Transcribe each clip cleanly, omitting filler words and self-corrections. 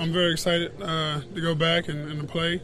I'm very excited to go back and to play.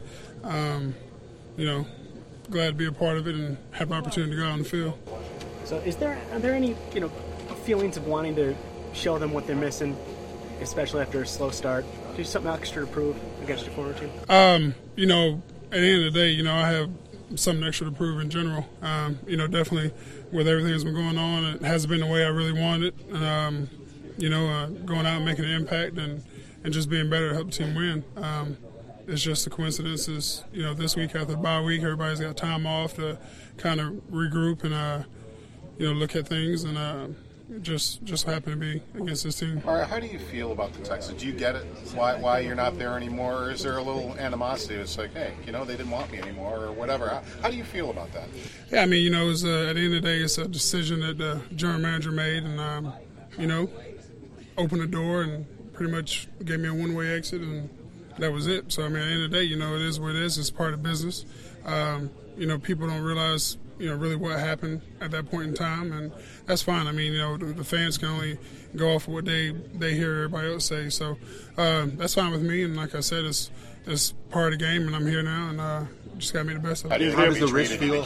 Glad to be a part of it and have an opportunity to go out on the field. So are there any, feelings of wanting to show them what they're missing, especially after a slow start? Do something extra to prove against your former team? At the end of the day, I have something extra to prove in general. Definitely with everything that's been going on, it hasn't been the way I really wanted it. Going out and making an impact and just being better to help the team win. It's just the coincidences. This week after the bye week, everybody's got time off to kind of regroup and, look at things and just happen to be against this team. All right, how do you feel about the Texans? Do you get it? Why you're not there anymore? Or is there a little animosity? It's like, hey, they didn't want me anymore or whatever. How do you feel about that? Yeah, it's, at the end of the day, it's a decision that the general manager made and, opened the door and pretty much gave me a one-way exit and that was it. So, at the end of the day, it is what it is. It's part of business. People don't realize, really what happened at that point in time, and that's fine. The fans can only go off of what they hear everybody else say. So that's fine with me, and like I said, it's part of the game, and I'm here now, and just got to make the best of it. How does the risk feel?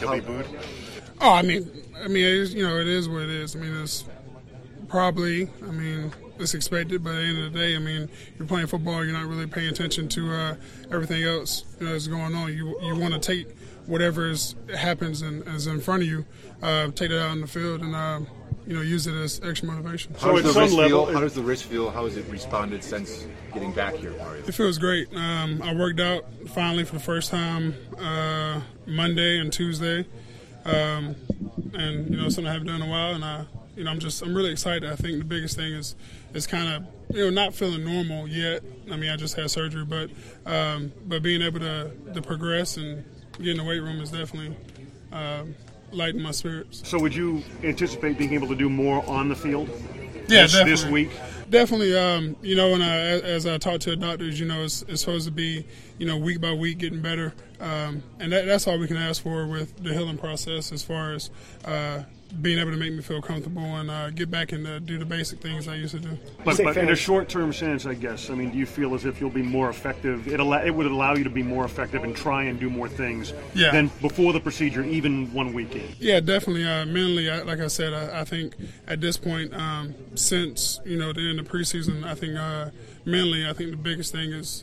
It is what it is. It's probably, it's expected, but at the end of the day, you're playing football, you're not really paying attention to everything else that's going on. You want to take whatever happens and is in front of you, take that out on the field and use it as extra motivation. How does the wrist feel? How has it responded since getting back here, Mario? It feels great. I worked out finally for the first time Monday and Tuesday, and something I haven't done in a while, and I'm really excited. I think the biggest thing is kind of not feeling normal yet. I just had surgery, but being able to progress and get in the weight room is definitely lighting my spirits. So would you anticipate being able to do more on the field this week? Definitely. As I talk to the doctors, it's supposed to be, week by week getting better. And that's all we can ask for with the healing process as far as being able to make me feel comfortable and get back and do the basic things I used to do. But in a short-term sense, I guess, do you feel as if you'll be more effective? It would allow you to be more effective and try and do more things than before the procedure, even 1 week in? Yeah, definitely. Mentally, like I said, I think at this point, since, the end of preseason, I think mentally, I think the biggest thing is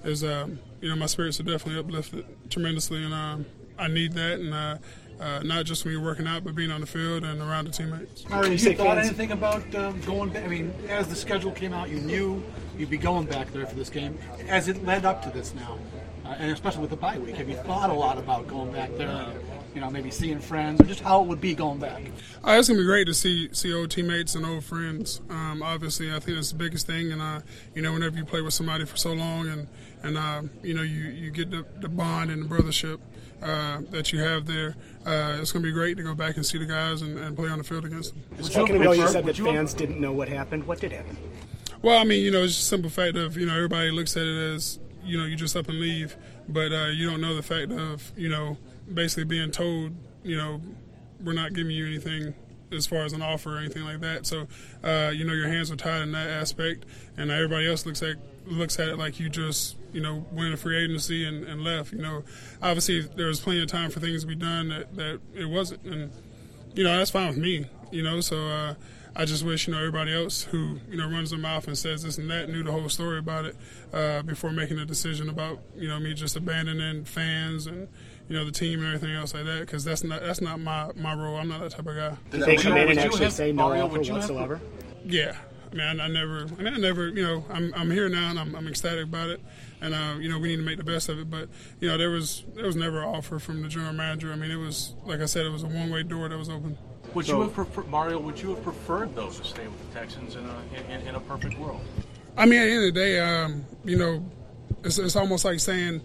my spirits are definitely uplifted tremendously, and I need that, and not just when you're working out, but being on the field and around the teammates. Have you thought anything about going back? As the schedule came out, you knew you'd be going back there for this game. As it led up to this now, and especially with the bye week, have you thought a lot about going back there? Maybe seeing friends, or just how it would be going back? It's going to be great to see old teammates and old friends. Obviously, I think that's the biggest thing. And, whenever you play with somebody for so long and you get the bond and the brothership that you have there, it's going to be great to go back and see the guys and play on the field against them. A second ago, you said that fans didn't know what happened. What did happen? Well, it's just a simple fact of, everybody looks at it as, you just up and leave. But you don't know the fact of, basically being told, we're not giving you anything as far as an offer or anything like that. So, your hands are tied in that aspect, and everybody else looks at it like you just, went a free agency and left. Obviously there was plenty of time for things to be done that it wasn't, and that's fine with me. So I just wish everybody else who runs their mouth and says this and that knew the whole story about it before making a decision about me just abandoning fans and the team and everything else like that, because that's not my role. I'm not that type of guy. Did they come in and actually say no offer whatsoever? Yeah. I never, I'm here now and I'm ecstatic about it, and we need to make the best of it. But there was never an offer from the general manager. It was, like I said, it was a one-way door that was open. Would you have preferred those to stay with the Texans in a perfect world? At the end of the day, it's almost like saying,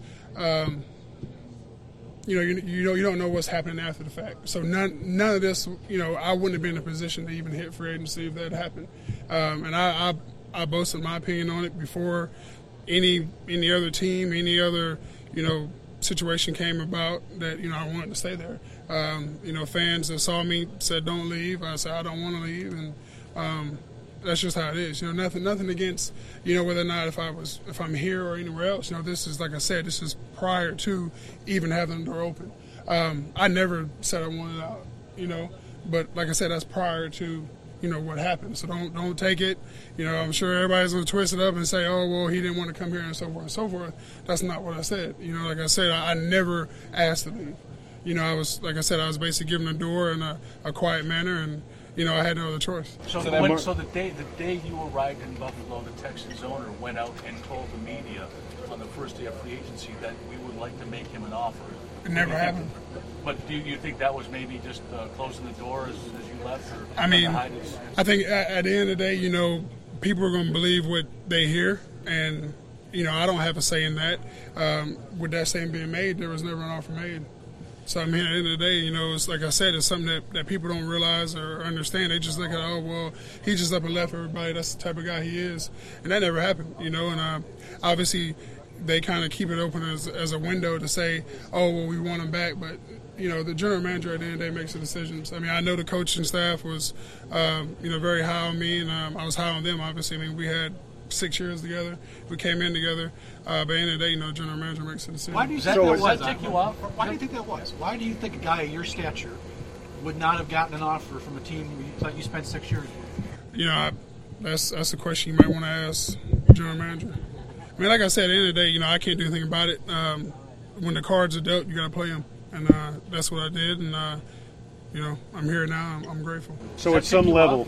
you don't know what's happening after the fact. So none of this, I wouldn't have been in a position to even hit free agency if that happened. And I boasted my opinion on it before any other team, any other, situation came about that, I wanted to stay there. Fans that saw me said don't leave. I said I don't want to leave, and That's just how it is. You know, nothing against, you know, whether or not if I'm here or anywhere else. You know, this is, like I said, this is prior to even having the door open. I never said I wanted out, you know, but like I said, that's prior to, you know, what happened. So don't take it. You know, I'm sure everybody's going to twist it up and say, oh, well, he didn't want to come here and so forth and so forth. That's not what I said. You know, like I said, I never asked to leave. You know, I was basically given a door in a quiet manner, and, you know, I had no other choice. So the day you arrived in Buffalo, the Texans owner went out and told the media on the first day of free agency that we would like to make him an offer. It never happened. But do you think that was maybe just closing the door as you left? Or I mean, I think at the end of the day, you know, people are going to believe what they hear, and, you know, I don't have a say in that. With that saying being made, there was never an offer made. So, I mean, at the end of the day, you know, it's like I said, it's something that people don't realize or understand. They just look at, oh, well, he just up and left everybody. That's the type of guy he is. And that never happened, you know, and obviously they kind of keep it open as a window to say, oh, well, we want him back. But, you know, the general manager at the end of the day makes the decisions. I mean, I know the coaching staff was, you know, very high on me, and I was high on them, obviously. I mean, we had 6 years together. We came in together. But at the end of the day, you know, the general manager makes the decision. Why do you think that was? Why do you think that was? Why do you think a guy of your stature would not have gotten an offer from a team that you spent 6 years with? You know, that's a question you might want to ask the general manager. I mean, like I said, at the end of the day, you know, I can't do anything about it. When the cards are dealt, you got to play them. And that's what I did. And, you know, I'm here now. I'm grateful. So at some level,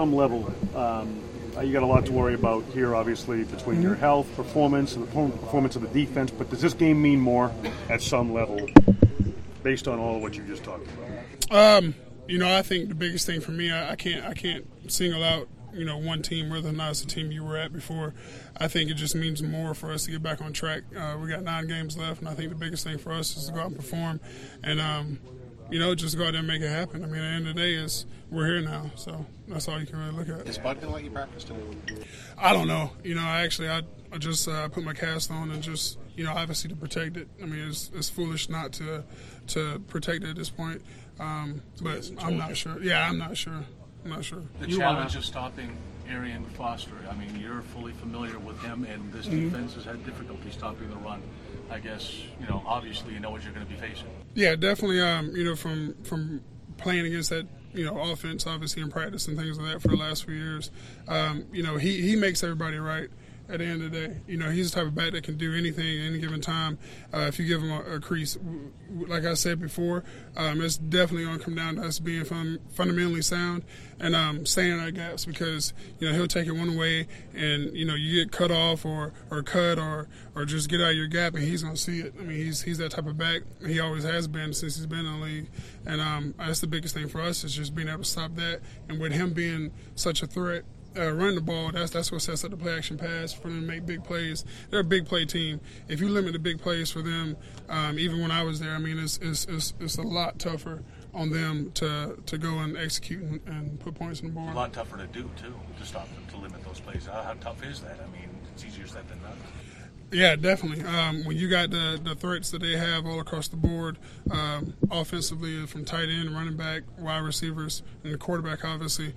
you got a lot to worry about here, obviously, between your health, performance, and the performance of the defense. But does this game mean more at some level based on all of what you just talked about? You know, I think the biggest thing for me, I can't single out, you know, one team whether or not it's the team you were at before. I think it just means more for us to get back on track. We got 9 games left, and I think the biggest thing for us is to go out and perform and, you know, just go out there and make it happen. I mean, at the end of the day, we're here now, so that's all you can really look at. Is Bud going to let you practice today? I don't know. You know, I just put my cast on and just, you know, obviously to protect it. I mean, it's foolish not to protect it at this point. But I'm not sure. Yeah, I'm not sure. The challenge of stopping Arian Foster, I mean, you're fully familiar with him, and this defense has had difficulty stopping the run. I guess, you know, obviously you know what you're going to be facing. Yeah, definitely, you know, from playing against that, you know, offense, obviously, in practice and things like that for the last few years, you know, he makes everybody right. At the end of the day, you know, he's the type of back that can do anything at any given time. If you give him a crease, like I said before, it's definitely going to come down to us being fundamentally sound and staying in our gaps, because, you know, he'll take it one way and, you know, you get cut off or cut or just get out of your gap and he's going to see it. I mean, he's that type of back. He always has been since he's been in the league. And that's the biggest thing for us, is just being able to stop that. And with him being such a threat, run the ball, that's what sets up the play action pass for them to make big plays. They're a big play team. If you limit the big plays for them, even when I was there, I mean, it's a lot tougher on them to go and execute and put points on the board. A lot tougher to do, too, to stop them, to limit those plays. How tough is that? I mean, it's easier said than done. Yeah, definitely. When you got the threats that they have all across the board, offensively, from tight end, running back, wide receivers, and the quarterback, obviously,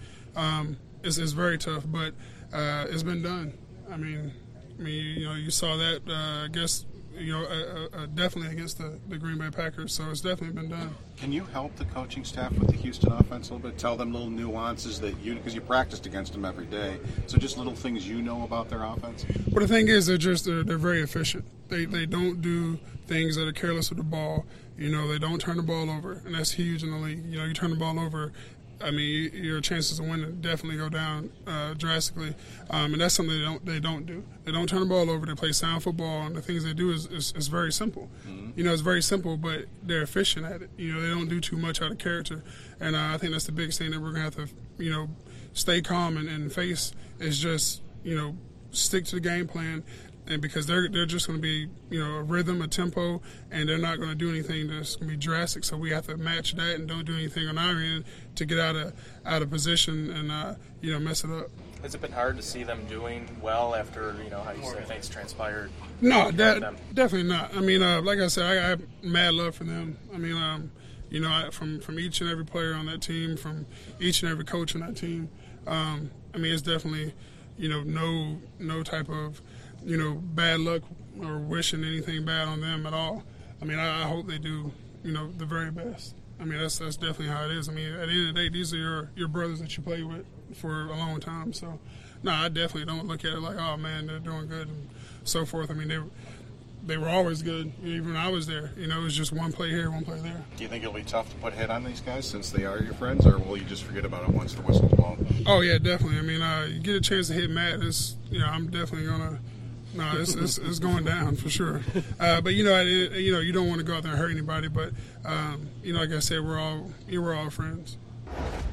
it's very tough, but it's been done. I mean, you know, you saw that, I guess, you know, definitely against the Green Bay Packers, so it's definitely been done. Can you help the coaching staff with the Houston offense a little bit? Tell them little nuances that because you practiced against them every day, so just little things you know about their offense? Well, the thing is, they're very efficient. They don't do things that are careless with the ball. You know, they don't turn the ball over, and that's huge in the league. You know, you turn the ball over, I mean, your chances of winning definitely go down drastically, and that's something they don't do. They don't turn the ball over. They play sound football, and the things they do is very simple. Mm-hmm. You know, it's very simple, but they're efficient at it. You know, they don't do too much out of character, and I think that's the biggest thing that we're going to have to, you know, stay calm and face, is just, you know, stick to the game plan. And because they're just going to be, you know, a rhythm, a tempo, and they're not going to do anything that's going to be drastic. So we have to match that and don't do anything on our end to get out of position and you know, mess it up. Has it been hard to see them doing well after, you know, how you said things transpired? No, definitely not. I mean, like I said, I have mad love for them. I mean, you know, from each and every player on that team, from each and every coach on that team. I mean, it's definitely, no type of, bad luck or wishing anything bad on them at all. I mean, I hope they do, the very best. I mean, that's definitely how it is. I mean, at the end of the day, these are your brothers that you play with for a long time. So, no, I definitely don't look at it like, oh, man, they're doing good and so forth. I mean, they were always good, even when I was there. It was just one play here, one play there. Do you think it'll be tough to put hit on these guys since they are your friends, or will you just forget about it once the whistle's blown? Oh, yeah, definitely. I mean, you get a chance to hit Matt, I'm definitely going to – no, it's going down for sure. But you don't want to go out there and hurt anybody. But like I said, we're all friends.